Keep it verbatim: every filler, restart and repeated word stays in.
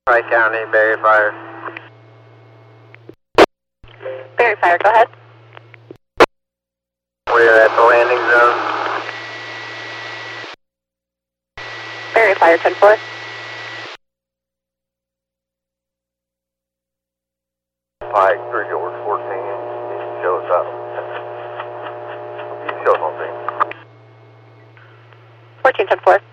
Pike County, Berry Fire. Berry Fire, go ahead. We're at the landing zone. Berry Fire, ten four. Pike, three George fourteen, show us up. You show us on scene. fourteen ten four.